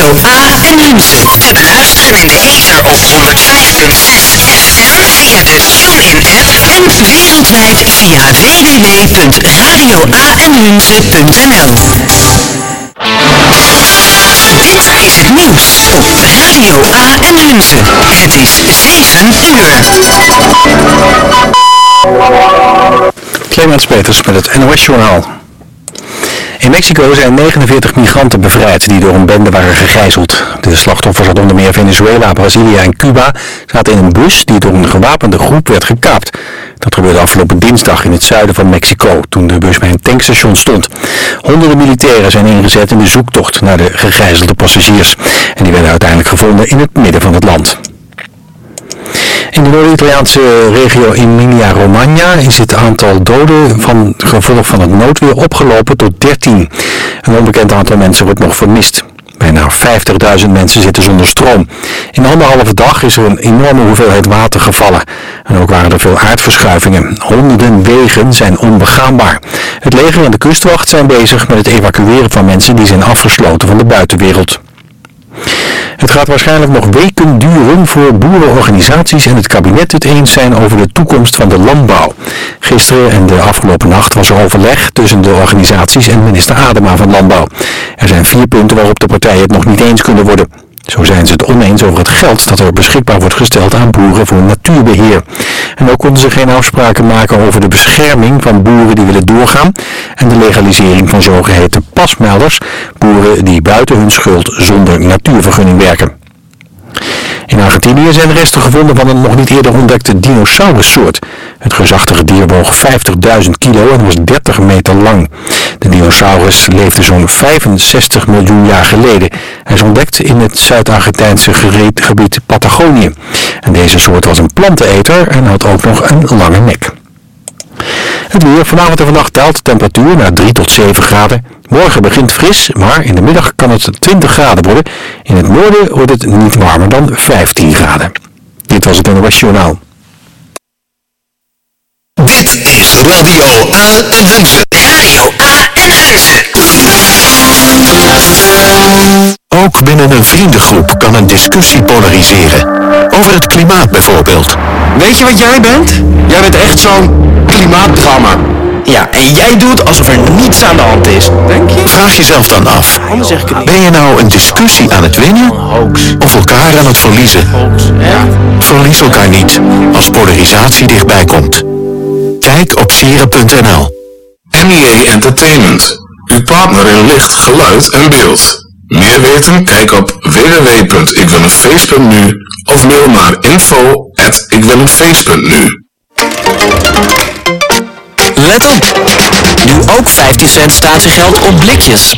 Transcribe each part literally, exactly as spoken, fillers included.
Radio A en Lunze. Luisteren in de ether op honderd vijf komma zes F M via de TuneIn-app en wereldwijd via w w w punt radio a n lunze punt n l. Dit is het nieuws op Radio A en Lunze. Het is zeven uur. Clemens Peters met het N O S-journaal. In Mexico zijn negenenveertig migranten bevrijd die door een bende waren gegijzeld. De slachtoffers uit onder meer Venezuela, Brazilië en Cuba zaten in een bus die door een gewapende groep werd gekaapt. Dat gebeurde afgelopen dinsdag in het zuiden van Mexico, toen de bus bij een tankstation stond. Honderden militairen zijn ingezet in de zoektocht naar de gegijzelde passagiers. En die werden uiteindelijk gevonden in het midden van het land. In de Noord-Italiaanse regio Emilia-Romagna is het aantal doden van gevolg van het noodweer opgelopen tot dertien. Een onbekend aantal mensen wordt nog vermist. Bijna vijftigduizend mensen zitten zonder stroom. In anderhalve dag is er een enorme hoeveelheid water gevallen. En ook waren er veel aardverschuivingen. Honderden wegen zijn onbegaanbaar. Het leger en de kustwacht zijn bezig met het evacueren van mensen die zijn afgesloten van de buitenwereld. Het gaat waarschijnlijk nog weken duren voor boerenorganisaties en het kabinet het eens zijn over de toekomst van de landbouw. Gisteren en de afgelopen nacht was er overleg tussen de organisaties en minister Adema van Landbouw. Er zijn vier punten waarop de partijen het nog niet eens kunnen worden. Zo zijn ze het oneens over het geld dat er beschikbaar wordt gesteld aan boeren voor natuurbeheer. En ook konden ze geen afspraken maken over de bescherming van boeren die willen doorgaan en de legalisering van zogeheten pasmelders, boeren die buiten hun schuld zonder natuurvergunning werken. In Argentinië zijn resten gevonden van een nog niet eerder ontdekte dinosaurussoort. Het reusachtige dier woog vijftigduizend kilo en was dertig meter lang. De dinosaurus leefde zo'n vijfenzestig miljoen jaar geleden. Hij is ontdekt in het Zuid-Argentijnse gebied Patagonië. En deze soort was een planteneter en had ook nog een lange nek. Het weer. Vanavond en vannacht daalt de temperatuur naar drie tot zeven graden. Morgen begint fris, maar in de middag kan het twintig graden worden. In het noorden wordt het niet warmer dan vijftien graden. Dit was het N O S Journaal. Dit is Radio A en Lunze. Radio A en Lunze. Ook binnen een vriendengroep kan een discussie polariseren. Over het klimaat bijvoorbeeld. Weet je wat jij bent? Jij bent echt zo'n klimaatdrammer. Ja, en jij doet alsof er niets aan de hand is. Denk je? Vraag jezelf dan af. Anders zeg ik het niet. Ben je nou een discussie aan het winnen? Of elkaar aan het verliezen? Ja. Verlies elkaar niet als polarisatie dichtbij komt. Kijk op sieren punt n l. N I A Entertainment. Uw partner in licht, geluid en beeld. Meer weten? Kijk op w w w punt ik wil een feest punt n u of mail naar info at ik wil een feest punt n u. Let op! Nu ook vijftien cent statiegeld op blikjes.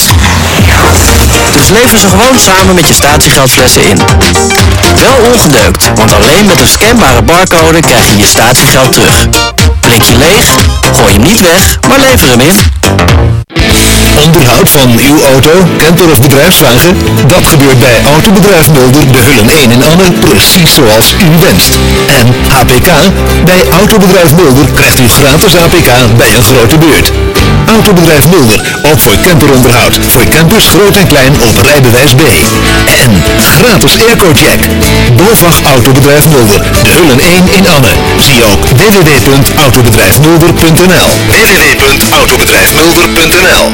Dus lever ze gewoon samen met je statiegeldflessen in. Wel ongedeukt, want alleen met een scanbare barcode krijg je je statiegeld terug. Blikje leeg? Gooi hem niet weg, maar lever hem in. Onderhoud van uw auto, camper of bedrijfswagen? Dat gebeurt bij Autobedrijf Mulder, de Hullen één in Anne, precies zoals u wenst. En H P K? Bij Autobedrijf Mulder krijgt u gratis H P K bij een grote beurt. Autobedrijf Mulder, ook voor camperonderhoud, voor campers groot en klein op rijbewijs B. En gratis aircocheck. BOVAG Autobedrijf Mulder, de Hullen één in Anne. Zie ook w w w punt autobedrijfmulder punt n l. w w w punt autobedrijfmulder punt n l.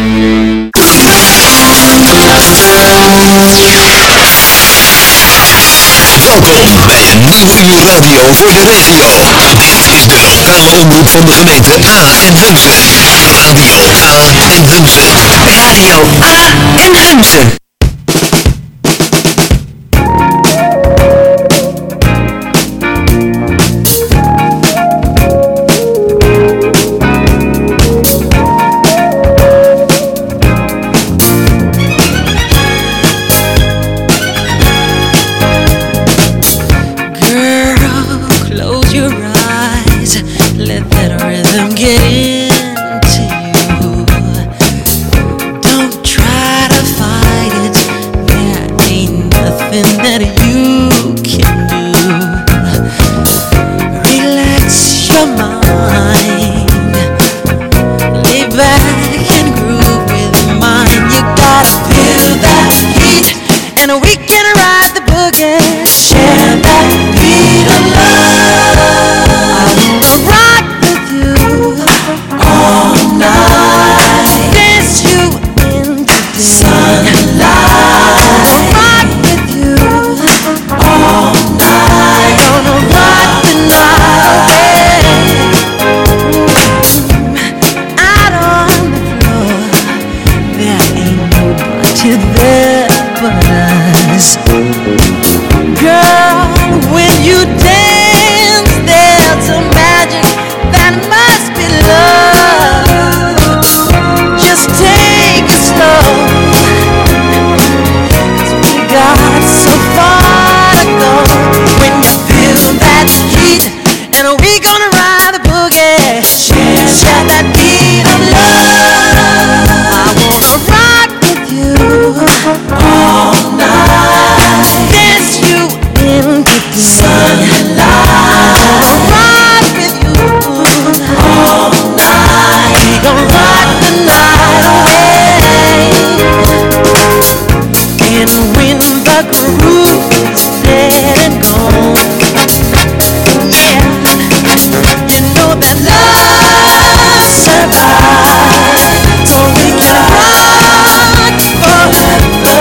Welkom bij een nieuw uur radio voor de regio. Dit is de lokale omroep van de gemeente A en Hunze. Radio A en Hunze. Radio A en Hunze. open eyes. Girl, when you dance, there's a magic that must be love. Just take it slow, 'cause we got so far to go. When you feel that heat, and we gonna ride the boogie, share, share that beat of love. I wanna rock with you all night, dance you into the sunlight. I wanna rock with you all night, we gon' rock the night away. And when the groove is dead and gone, yeah, you know that love survives, so we can rock forever.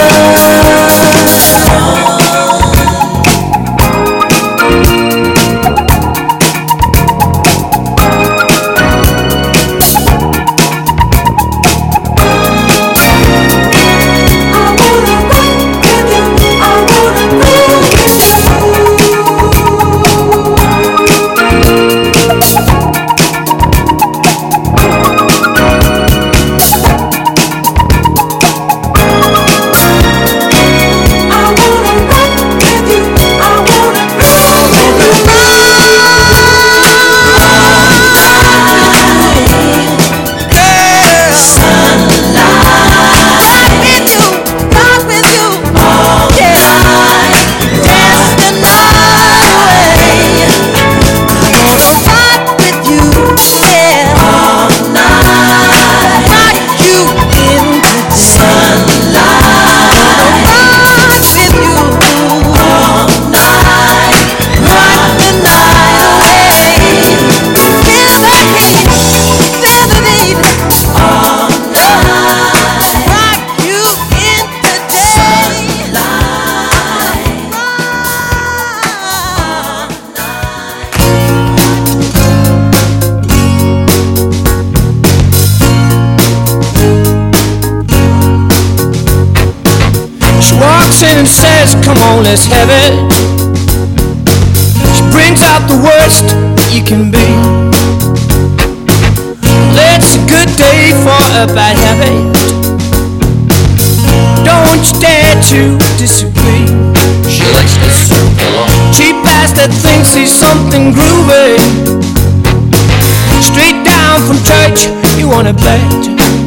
And says, come on, let's have it. She brings out the worst that you can be. It's a good day for a bad habit. Don't you dare to disagree. She likes to circle on. Cheap ass that thinks he's something groovy. Straight down from church, you wanna bet.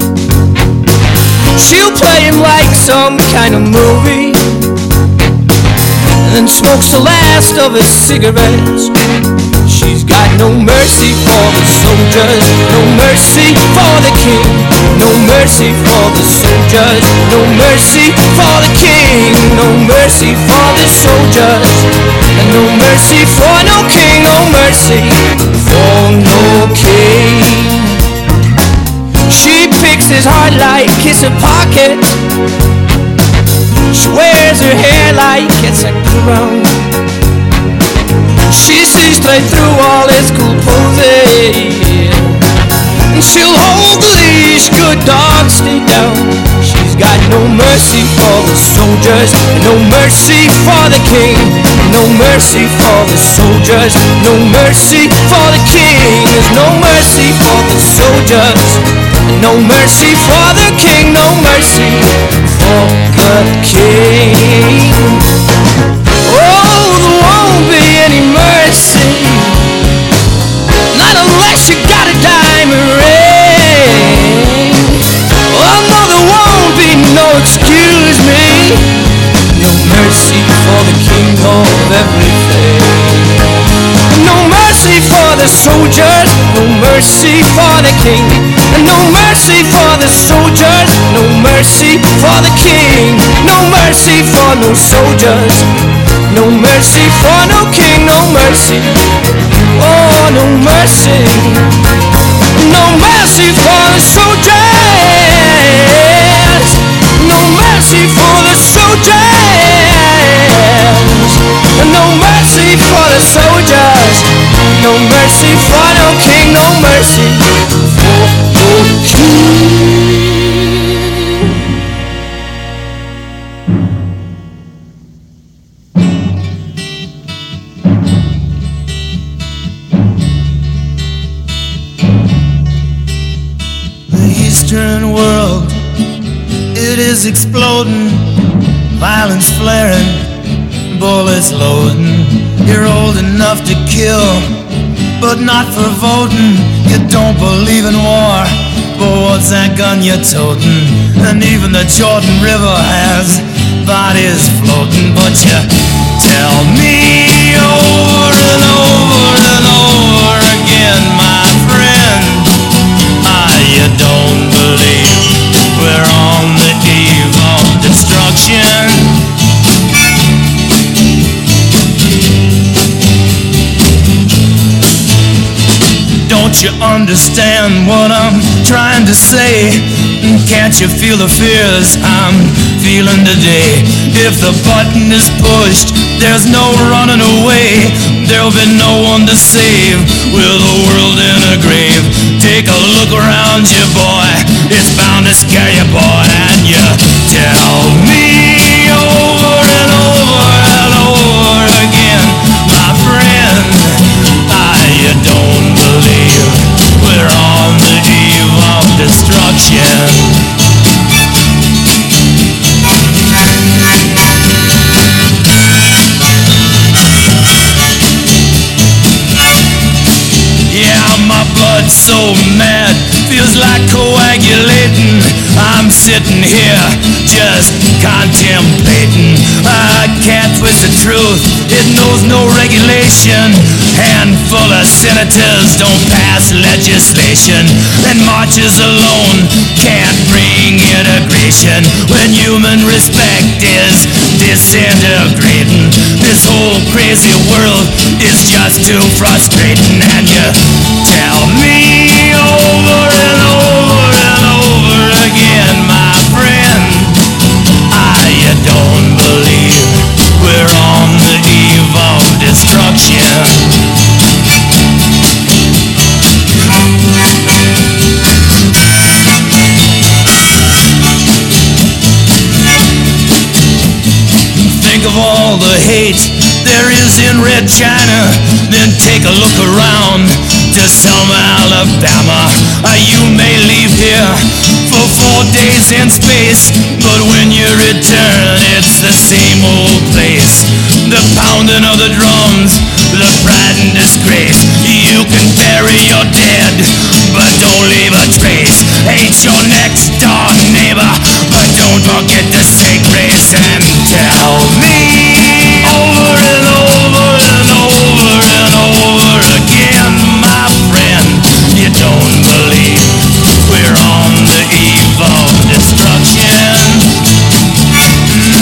She'll play him like some kind of movie, and then smokes the last of his cigarettes. She's got no mercy for the soldiers, no mercy for the king, no mercy for the soldiers, no mercy for the king, no mercy for the soldiers, and no mercy for no king, no mercy for no king. She picks his heart like it's a pocket. She wears her hair like it's a crown. She sees straight through all his cool poses, and she'll hold the leash, good dog, stay down. She's got no mercy for the soldiers, no mercy for the king, no mercy for the soldiers, no mercy for the king. There's no mercy for the soldiers, no mercy for the king, no mercy for the king. Oh, there won't be any mercy, not unless you got a diamond ring. Oh no, there won't be no excuse me, no mercy for the king of everything. No mercy for the soldiers, no mercy for the king, and no mercy for the soldiers, no mercy for the king, no mercy for no soldiers, no mercy for no king, no mercy, oh no mercy, no mercy for the soldiers, no mercy for the soldiers, no mercy for the soldiers, no mercy for no king, no mercy for no king. is exploding, violence flaring, bullets loading. You're old enough to kill, but not for voting. You don't believe in war, but what's that gun you're toting? And even the Jordan River has bodies floating. But you tell me over and over and over again, my friend, ah, you don't believe we're on the eve of destruction. Don't you understand what I'm trying to say? Can't you feel the fears I'm feeling today? If the button is pushed, there's no running away. There'll be no one to save with the world in a grave. Take a look around you, boy, it's bound to scare you, boy. And you tell me over and over and over again, my friend, ah, you don't believe we're on the eve of destruction. Yeah, my blood's so mad, feels like coagulating. I'm sitting here just contemplating. I can't twist the truth, it knows no regulation. Handful of senators don't pass legislation, and marches alone can't bring integration. When human respect is disintegrating, this whole crazy world is just too frustrating. And you tell me over and over and over again, my friend, ah, you don't believe we're on the eve of destruction. Think of all the hate there is in Red China, then take a look around to Selma, Alabama. Uh, you may leave here for four days in space, but when you return, it's the same old place. The pounding of the drums, the pride and disgrace. You can bury your dead, but don't leave a trace. Hate your next door neighbor, but don't forget to say grace. And tell me over and over and over and over again, my friend, you don't believe we're on the eve of destruction.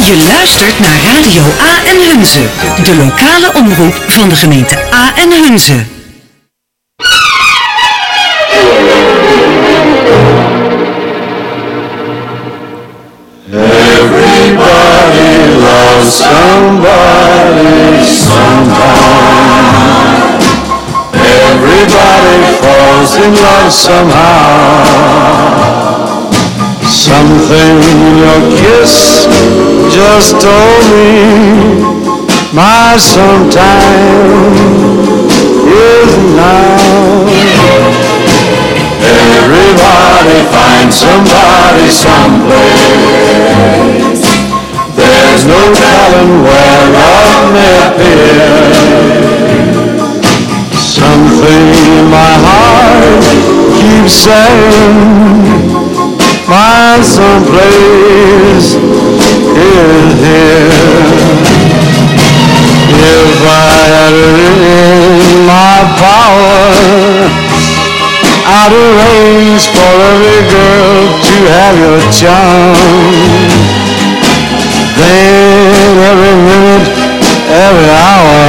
Je luistert naar Radio A en Hunze, de lokale omroep van de gemeente A en Hunze. Everybody loves somebody sometime. Everybody falls in love somehow. Something in your kiss just told me my sometime is now. Everybody finds somebody someplace. There's no telling where love may appear. Something in my heart keeps saying my someplace is here. If I had it in my power, I'd arrange for every girl to have your charm. Then every minute, every hour,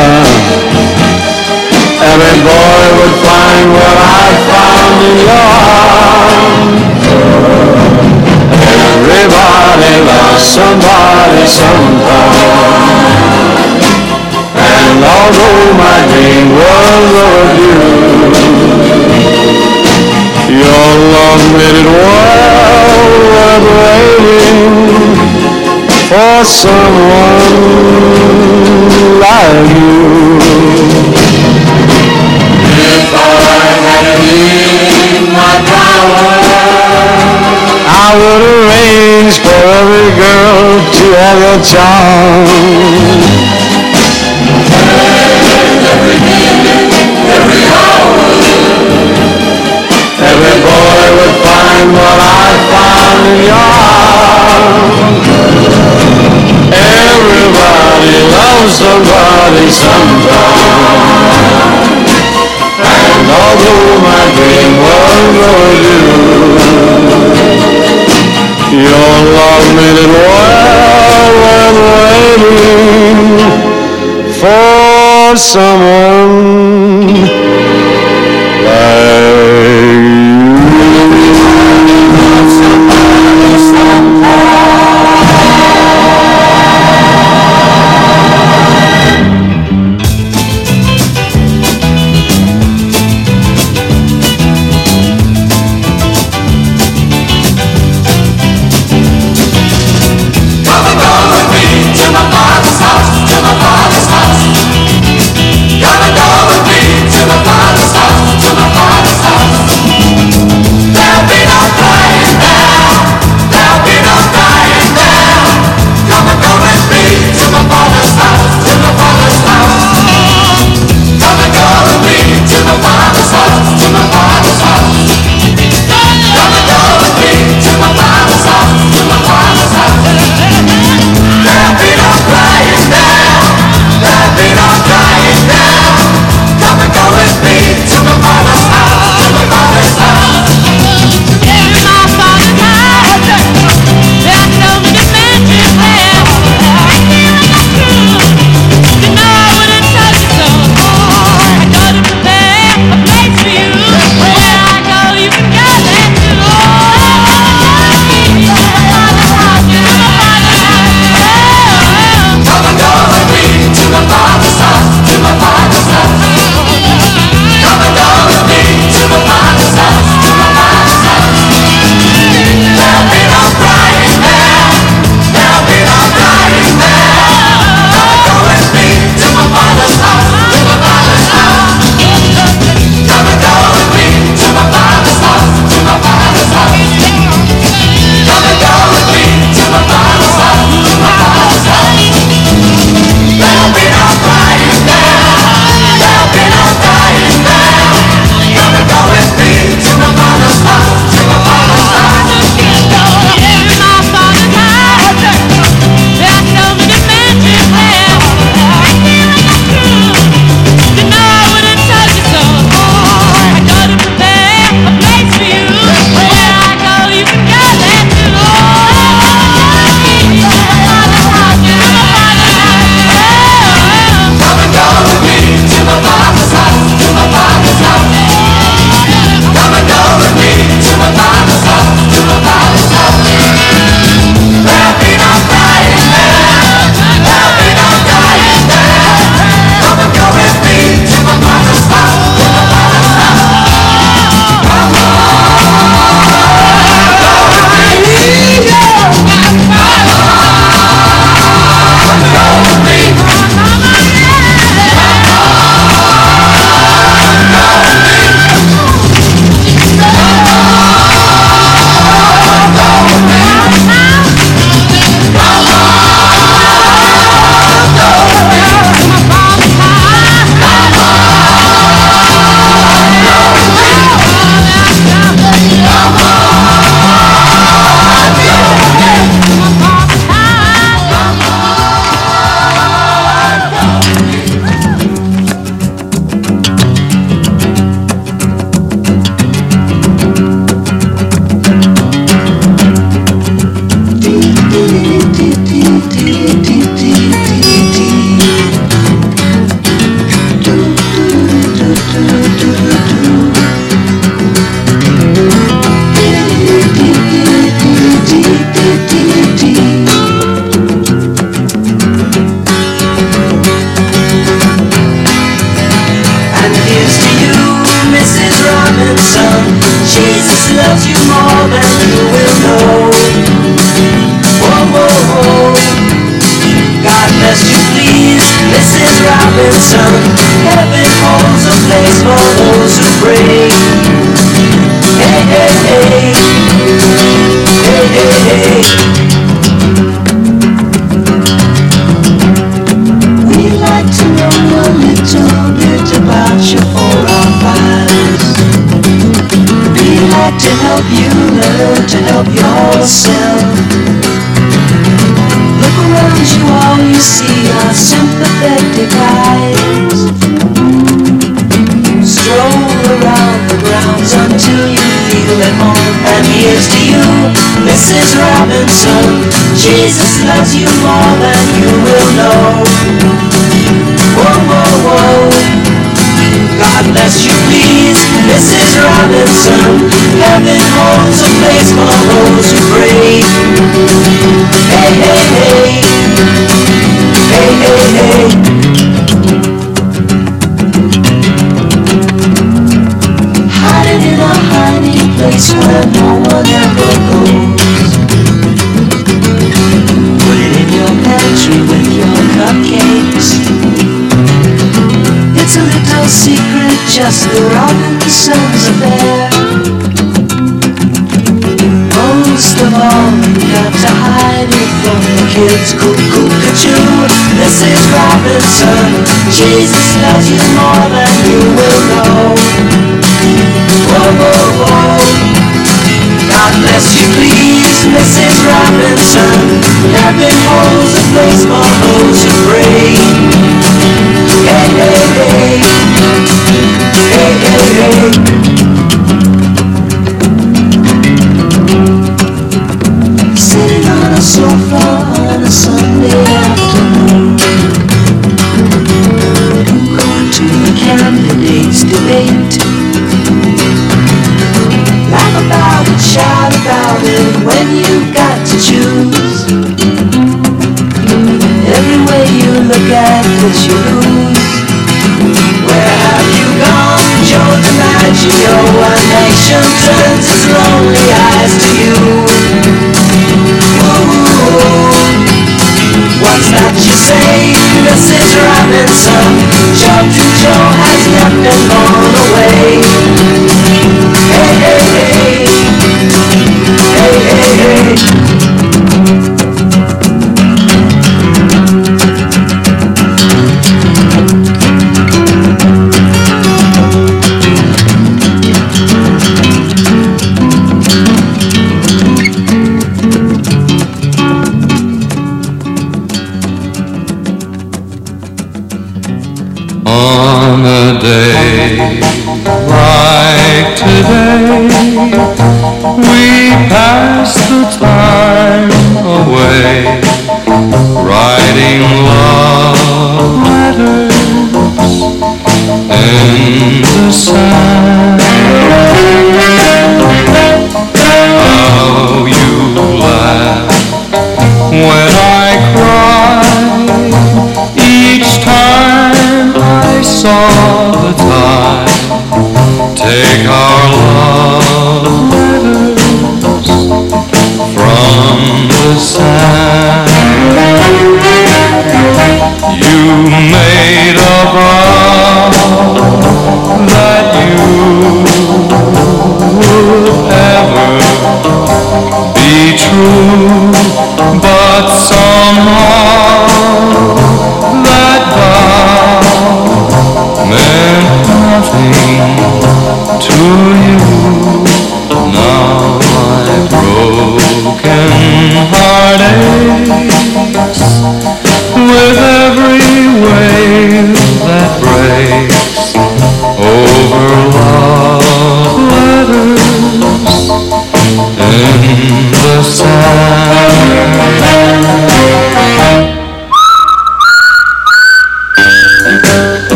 every boy would find what I found in your arms. Everybody loves somebody sometime. And although my dream was overdue, your love made it well worth waiting for someone like you. If I had it in my power, I would arrange for every girl to have your charm. And every minute, every hour, every boy would find what I found in your arms. Everybody loves somebody sometime. And although my dream was overdue, your love made it well worth waiting for someone like Gotta Robinson. Heaven holds a place for those who pray. Hey, hey, hey. Hey, hey, hey. We'd like to know a little bit about you for our files. We'd like to help you learn to help yourself. Look around you, all you see are sympathetic eyes. Stroll around the grounds until you feel at home. And here's to you, Missus Robinson. Jesus loves you more than you will know. Whoa, whoa, whoa. God bless you, please, Missus Robinson. Heaven holds a place for those who pray. Hey, hey, hey. Hey, hey, hey. Hiding in a hiding place where no one ever goes. Put it in your pantry with your cupcakes. It's a little secret, just the Robinsons affair. Most of all, you got to hide it from the kids. Cuckoo-cuckoo, Missus Robinson. Jesus loves you more than you will know. Whoa, whoa, whoa. God bless you, please, Missus Robinson. Heaven holds a place for those who pray. Hey, hey, hey. Hey, hey, hey. Sitting on a sofa on a Sunday afternoon, going to the candidates' debate. Laugh about it, shout about it when you've got to choose. Every way you look at it, you lose. Where have you gone, Joe DiMaggio? A nation turns its lonely eyes to you. Ooh, what's that you say, Missus Robinson? Jumping Joe has left and gone away. Hey, hey, hey. Hey, hey, hey. On a day like today, we pass the time away, writing love letters in the sand. How you laugh when I cry each time I saw the tide take our love letters from the sand.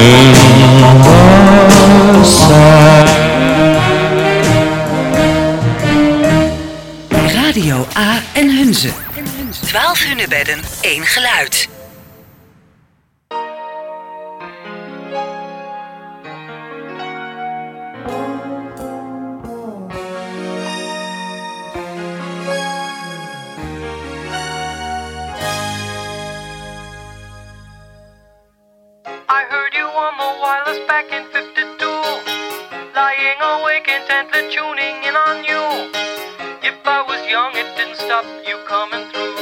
in the sand. Radio A en Hunze. twaalf hunebedden, één geluid. I heard you on the wireless back in fifty-two, lying awake intently tuning in on you. If I was young, it didn't stop you coming through.